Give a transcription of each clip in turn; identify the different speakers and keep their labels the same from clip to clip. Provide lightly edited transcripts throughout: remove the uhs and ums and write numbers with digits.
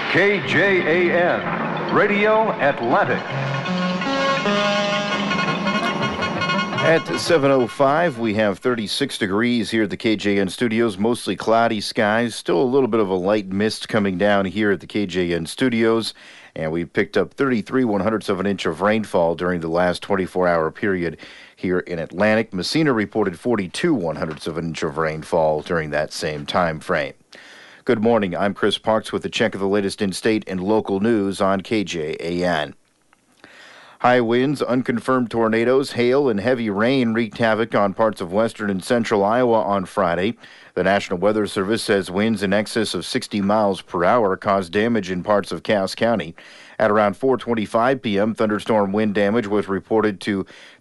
Speaker 1: KJAN, Radio Atlantic.
Speaker 2: At 7:05, we have 36 degrees here at the KJN studios, mostly cloudy skies, still a little bit of a light mist coming down here at the KJN studios, and we picked up 33/100ths of an inch of rainfall during the last 24-hour period here in Atlantic. Messina reported 42/100ths of an inch of rainfall during that same time frame. Good morning, I'm Chris Parks with a check of the latest in-state and local news on KJAN. High winds, unconfirmed tornadoes, hail, and heavy rain wreaked havoc on parts of western and central Iowa on Friday. The National Weather Service says winds in excess of 60 miles per hour caused damage in parts of Cass County. At around 4:25 p.m., thunderstorm wind damage was reported to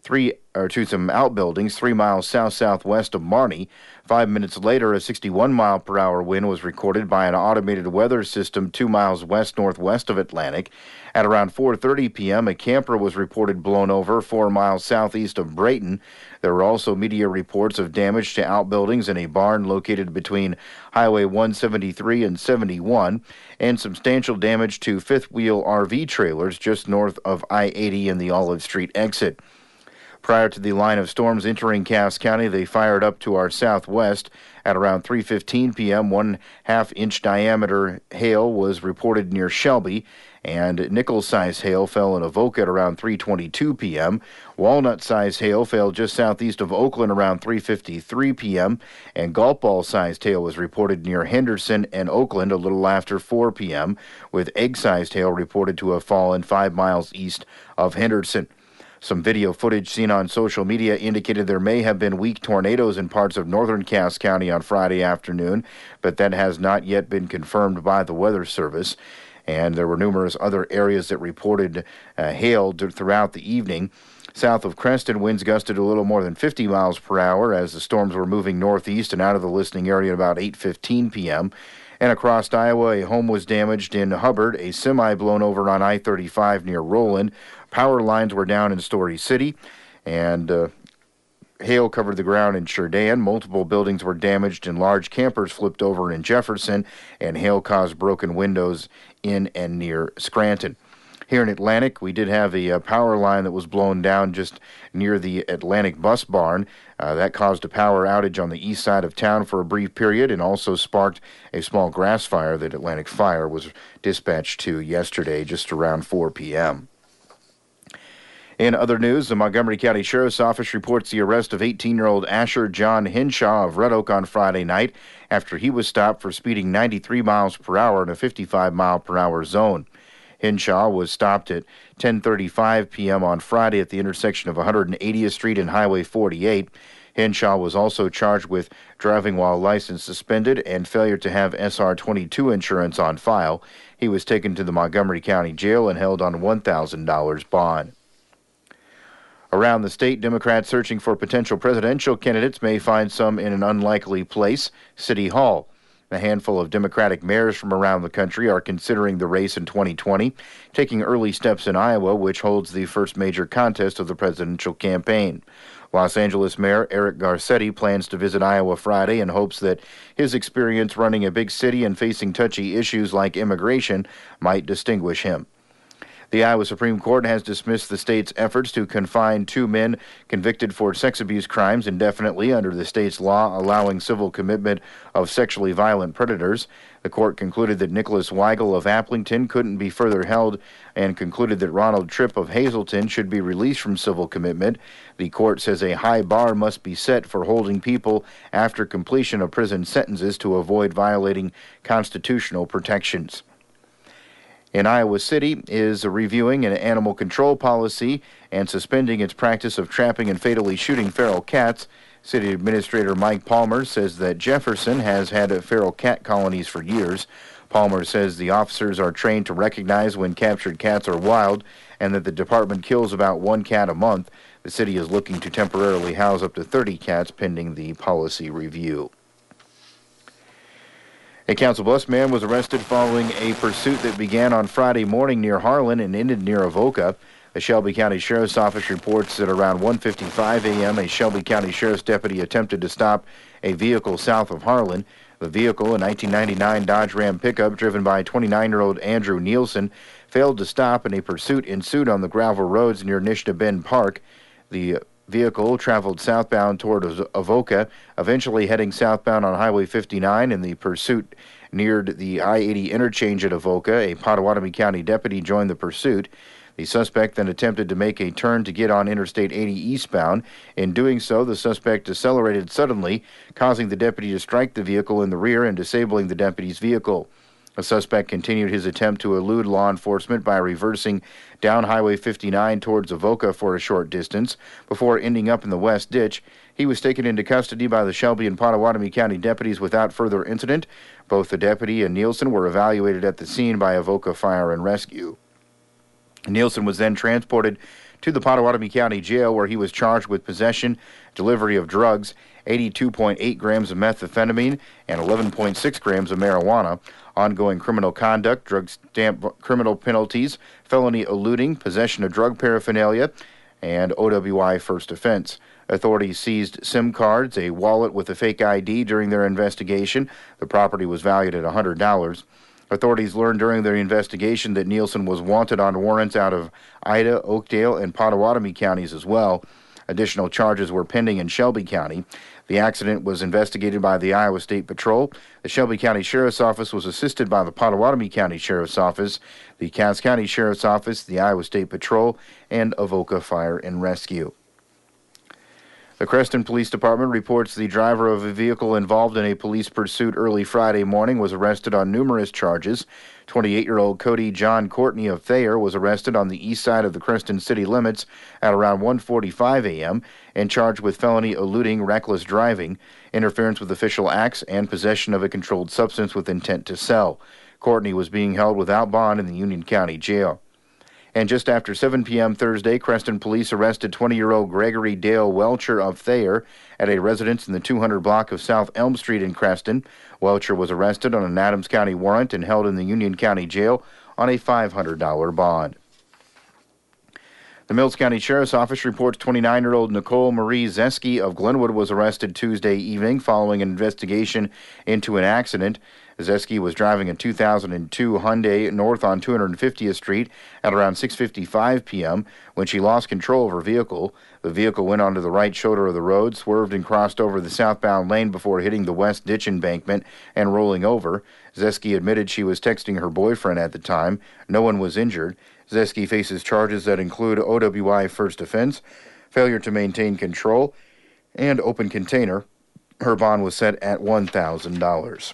Speaker 2: some outbuildings 3 miles south-southwest of Marnie. 5 minutes later, a 61-mile-per-hour wind was recorded by an automated weather system 2 miles west-northwest of Atlantic. At around 4:30 p.m., a camper was reported blown over 4 miles southeast of Brayton. There were also media reports of damage to outbuildings in a barn located between Highway 173 and 71, and substantial damage to fifth-wheel RV trailers just north of I-80 and the Olive Street exit. Prior to the line of storms entering Cass County, they fired up to our southwest. At around 3:15 p.m., 1/2-inch diameter hail was reported near Shelby, and nickel-sized hail fell in Avoca at around 3:22 p.m. Walnut-sized hail fell just southeast of Oakland around 3:53 p.m., and golf ball-sized hail was reported near Henderson and Oakland a little after 4 p.m., with egg-sized hail reported to have fallen 5 miles east of Henderson. Some video footage seen on social media indicated there may have been weak tornadoes in parts of northern Cass County on Friday afternoon, but that has not yet been confirmed by the Weather Service. And there were numerous other areas that reported hail throughout the evening. South of Creston, winds gusted a little more than 50 miles per hour as the storms were moving northeast and out of the listening area at about 8:15 p.m. And across Iowa, a home was damaged in Hubbard, a semi blown over on I-35 near Roland. Power lines were down in Story City, and hail covered the ground in Sheridan. Multiple buildings were damaged and large campers flipped over in Jefferson, and hail caused broken windows in and near Scranton. Here in Atlantic, we did have a power line that was blown down just near the Atlantic bus barn. That caused a power outage on the east side of town for a brief period and also sparked a small grass fire that Atlantic Fire was dispatched to yesterday just around 4 p.m. In other news, the Montgomery County Sheriff's Office reports the arrest of 18-year-old Asher John Henshaw of Red Oak on Friday night after he was stopped for speeding 93 miles per hour in a 55-mile-per-hour zone. Henshaw was stopped at 10:35 p.m. on Friday at the intersection of 180th Street and Highway 48. Henshaw was also charged with driving while license suspended and failure to have SR-22 insurance on file. He was taken to the Montgomery County Jail and held on $1,000 bond. Around the state, Democrats searching for potential presidential candidates may find some in an unlikely place, City Hall. A handful of Democratic mayors from around the country are considering the race in 2020, taking early steps in Iowa, which holds the first major contest of the presidential campaign. Los Angeles Mayor Eric Garcetti plans to visit Iowa Friday and hopes that his experience running a big city and facing touchy issues like immigration might distinguish him. The Iowa Supreme Court has dismissed the state's efforts to confine 2 men convicted for sex abuse crimes indefinitely under the state's law allowing civil commitment of sexually violent predators. The court concluded that Nicholas Weigel of Applington couldn't be further held and concluded that Ronald Tripp of Hazleton should be released from civil commitment. The court says a high bar must be set for holding people after completion of prison sentences to avoid violating constitutional protections. In Iowa City is reviewing an animal control policy and suspending its practice of trapping and fatally shooting feral cats. City Administrator Mike Palmer says that Jefferson has had feral cat colonies for years. Palmer says the officers are trained to recognize when captured cats are wild and that the department kills about 1 cat a month. The city is looking to temporarily house up to 30 cats pending the policy review. A Council Bluffs man was arrested following a pursuit that began on Friday morning near Harlan and ended near Avoca. The Shelby County Sheriff's Office reports that around 1:55 a.m., a Shelby County Sheriff's deputy attempted to stop a vehicle south of Harlan. The vehicle, a 1999 Dodge Ram pickup driven by 29-year-old Andrew Nielsen, failed to stop and a pursuit ensued on the gravel roads near Nishna Bend Park. The vehicle traveled southbound toward Avoca, eventually heading southbound on Highway 59, and the pursuit neared the I-80 interchange at Avoca. A Pottawatomie County deputy joined the pursuit. The suspect then attempted to make a turn to get on Interstate 80 eastbound. In doing so, the suspect accelerated suddenly, causing the deputy to strike the vehicle in the rear and disabling the deputy's vehicle. The suspect continued his attempt to elude law enforcement by reversing down Highway 59 towards Avoca for a short distance before ending up in the west ditch. He was taken into custody by the Shelby and Pottawatomie County deputies without further incident. Both the deputy and Nielsen were evaluated at the scene by Avoca Fire and Rescue. Nielsen was then transported to the Pottawatomie County Jail, where he was charged with possession, delivery of drugs, 82.8 grams of methamphetamine, and 11.6 grams of marijuana, ongoing criminal conduct, drug stamp criminal penalties, felony eluding, possession of drug paraphernalia, and OWI first offense. Authorities seized SIM cards, a wallet with a fake ID during their investigation. The property was valued at $100. Authorities learned during their investigation that Nielsen was wanted on warrants out of Ida, Oakdale, and Pottawatomie counties as well. Additional charges were pending in Shelby County. The accident was investigated by the Iowa State Patrol. The Shelby County Sheriff's Office was assisted by the Pottawatomie County Sheriff's Office, the Cass County Sheriff's Office, the Iowa State Patrol, and Avoca Fire and Rescue. The Creston Police Department reports the driver of a vehicle involved in a police pursuit early Friday morning was arrested on numerous charges. 28-year-old Cody John Courtney of Thayer was arrested on the east side of the Creston city limits at around 1:45 a.m. and charged with felony eluding, reckless driving, interference with official acts, and possession of a controlled substance with intent to sell. Courtney was being held without bond in the Union County Jail. And just after 7 p.m. Thursday, Creston police arrested 20-year-old Gregory Dale Welcher of Thayer at a residence in the 200 block of South Elm Street in Creston. Welcher was arrested on an Adams County warrant and held in the Union County Jail on a $500 bond. The Mills County Sheriff's Office reports 29-year-old Nicole Marie Zeski of Glenwood was arrested Tuesday evening following an investigation into an accident. Zeski was driving a 2002 Hyundai north on 250th Street at around 6:55 p.m. when she lost control of her vehicle. The vehicle went onto the right shoulder of the road, swerved and crossed over the southbound lane before hitting the west ditch embankment and rolling over. Zeski admitted she was texting her boyfriend at the time. No one was injured. Zeski faces charges that include OWI first offense, failure to maintain control, and open container. Her bond was set at $1,000.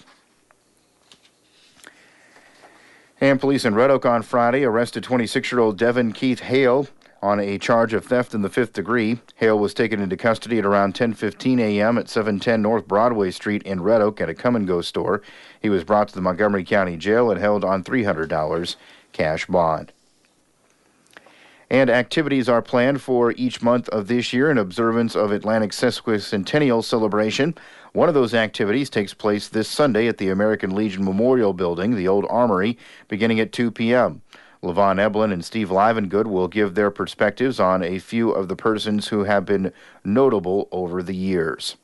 Speaker 2: And police in Red Oak on Friday arrested 26-year-old Devin Keith Hale on a charge of theft in the 5th degree. Hale was taken into custody at around 10:15 a.m. at 710 North Broadway Street in Red Oak at a come-and-go store. He was brought to the Montgomery County Jail and held on $300 cash bond. And activities are planned for each month of this year in observance of Atlantic's sesquicentennial celebration. One of those activities takes place this Sunday at the American Legion Memorial Building, the Old Armory, beginning at 2 p.m. LaVon Eblin and Steve Livengood will give their perspectives on a few of the persons who have been notable over the years.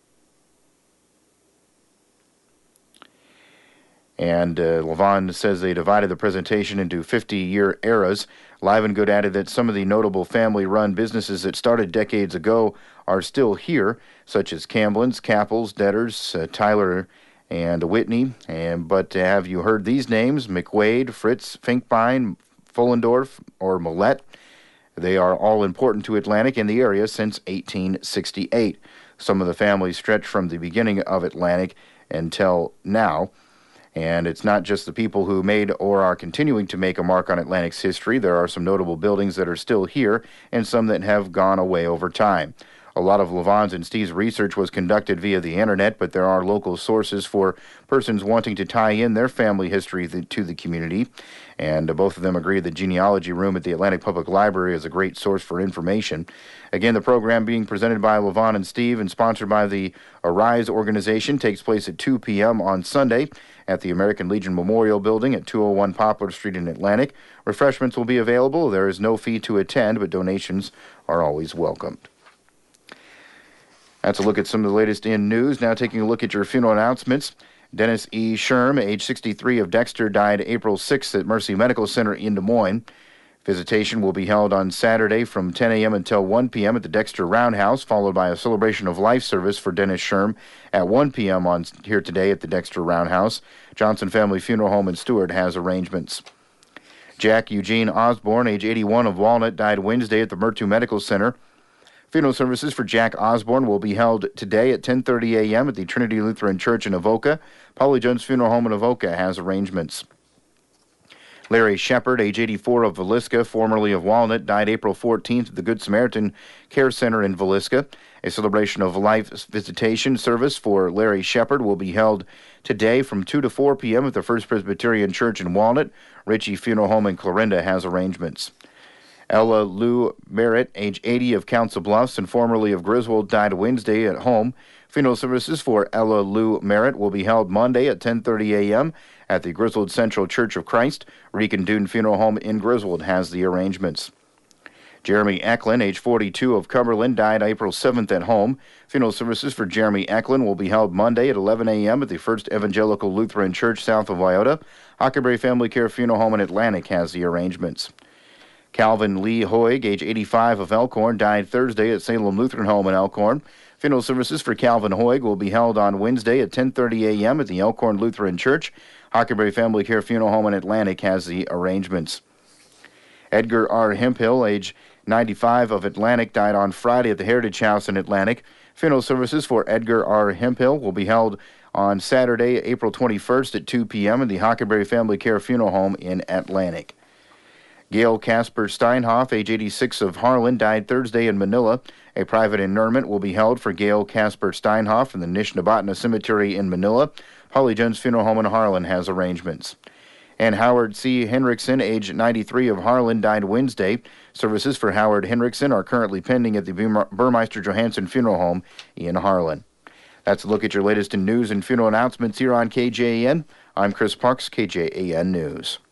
Speaker 2: And LaVon says they divided the presentation into 50-year eras. Livengood added that some of the notable family-run businesses that started decades ago are still here, such as Campbell's, Capples, Detters, Tyler, and Whitney. But have you heard these names? McWade, Fritz, Finkbein, Fullendorf, or Millette? They are all important to Atlantic and the area since 1868. Some of the families stretch from the beginning of Atlantic until now. And it's not just the people who made or are continuing to make a mark on Atlantic's history. There are some notable buildings that are still here and some that have gone away over time. A lot of LaVon's and Steve's research was conducted via the internet, but there are local sources for persons wanting to tie in their family history to the community. And both of them agree the genealogy room at the Atlantic Public Library is a great source for information. Again, the program being presented by LaVon and Steve and sponsored by the Arise organization takes place at 2 p.m. on Sunday at the American Legion Memorial Building at 201 Poplar Street in Atlantic. Refreshments will be available. There is no fee to attend, but donations are always welcomed. That's a look at some of the latest in news. Now taking a look at your funeral announcements. Dennis E. Sherm, age 63, of Dexter, died April 6th at Mercy Medical Center in Des Moines. Visitation will be held on Saturday from 10 a.m. until 1 p.m. at the Dexter Roundhouse, followed by a celebration of life service for Dennis Sherm at 1 p.m. on here today at the Dexter Roundhouse. Johnson Family Funeral Home in Stuart has arrangements. Jack Eugene Osborne, age 81, of Walnut, died Wednesday at the Murtu Medical Center. Funeral services for Jack Osborne will be held today at 10:30 a.m. at the Trinity Lutheran Church in Avoca. Polly Jones Funeral Home in Avoca has arrangements. Larry Shepard, age 84, of Villisca, formerly of Walnut, died April 14th at the Good Samaritan Care Center in Villisca. A celebration of life visitation service for Larry Shepard will be held today from 2 to 4 p.m. at the First Presbyterian Church in Walnut. Ritchie Funeral Home in Clarinda has arrangements. Ella Lou Merritt, age 80, of Council Bluffs and formerly of Griswold, died Wednesday at home. Funeral services for Ella Lou Merritt will be held Monday at 10:30 a.m. at the Griswold Central Church of Christ. Regan Dune Funeral Home in Griswold has the arrangements. Jeremy Eklund, age 42, of Cumberland, died April 7th at home. Funeral services for Jeremy Eklund will be held Monday at 11 a.m. at the First Evangelical Lutheran Church south of Iota. Huckleberry Family Care Funeral Home in Atlantic has the arrangements. Calvin Lee Hoig, age 85, of Elkhorn, died Thursday at Salem Lutheran Home in Elkhorn. Funeral services for Calvin Hoig will be held on Wednesday at 10:30 a.m. at the Elkhorn Lutheran Church. Huckleberry Family Care Funeral Home in Atlantic has the arrangements. Edgar R. Hemphill, age 95, of Atlantic, died on Friday at the Heritage House in Atlantic. Funeral services for Edgar R. Hemphill will be held on Saturday, April 21st at 2 p.m. in the Huckleberry Family Care Funeral Home in Atlantic. Gail Casper Steinhoff, age 86, of Harlan, died Thursday in Manila. A private interment will be held for Gail Casper Steinhoff in the Nishnabatna Cemetery in Manila. Holly Jones Funeral Home in Harlan has arrangements. And Howard C. Henriksen, age 93, of Harlan, died Wednesday. Services for Howard Henriksen are currently pending at the Burmeister Johansson Funeral Home in Harlan. That's a look at your latest in news and funeral announcements here on KJAN. I'm Chris Parks, KJAN News.